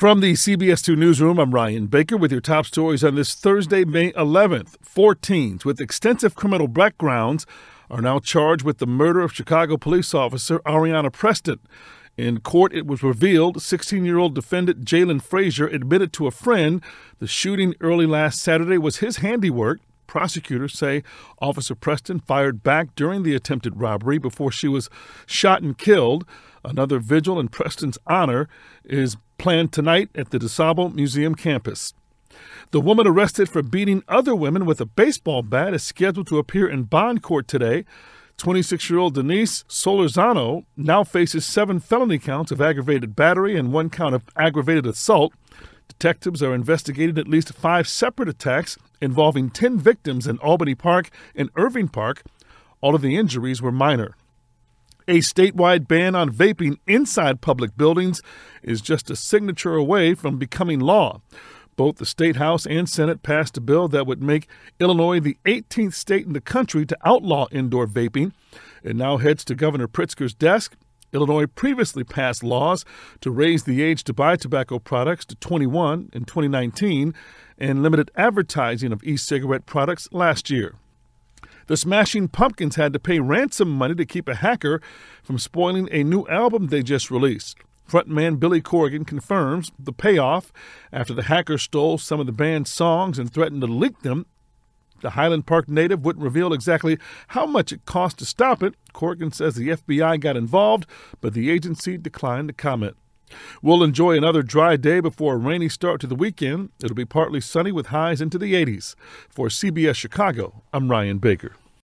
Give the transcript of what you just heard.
From the CBS 2 Newsroom, I'm Ryan Baker with your top stories on this Thursday, May 11th. 4 teens with extensive criminal backgrounds are now charged with the murder of Chicago police officer Areanna Preston. In court, it was revealed 16-year-old defendant Jalen Frazier admitted to a friend the shooting early last Saturday was his handiwork. Prosecutors say Officer Preston fired back during the attempted robbery before she was shot and killed. Another vigil in Preston's honor is planned tonight at the DuSable Museum campus. The woman arrested for beating other women with a baseball bat is scheduled to appear in bond court today. 26-year-old Denise Solorzano now faces 7 felony counts of aggravated battery and 1 count of aggravated assault. Detectives are investigating at least 5 separate attacks involving 10 victims in Albany Park and Irving Park. All of the injuries were minor. A statewide ban on vaping inside public buildings is just a signature away from becoming law. Both the State House and Senate passed a bill that would make Illinois the 18th state in the country to outlaw indoor vaping. It now heads to Governor Pritzker's desk. Illinois previously passed laws to raise the age to buy tobacco products to 21 in 2019 and limited advertising of e-cigarette products last year. The Smashing Pumpkins had to pay ransom money to keep a hacker from spoiling a new album they just released. Frontman Billy Corgan confirms the payoff after the hacker stole some of the band's songs and threatened to leak them. The Highland Park native wouldn't reveal exactly how much it cost to stop it. Corgan says the FBI got involved, but the agency declined to comment. We'll enjoy another dry day before a rainy start to the weekend. It'll be partly sunny with highs into the 80s. For CBS Chicago, I'm Ryan Baker.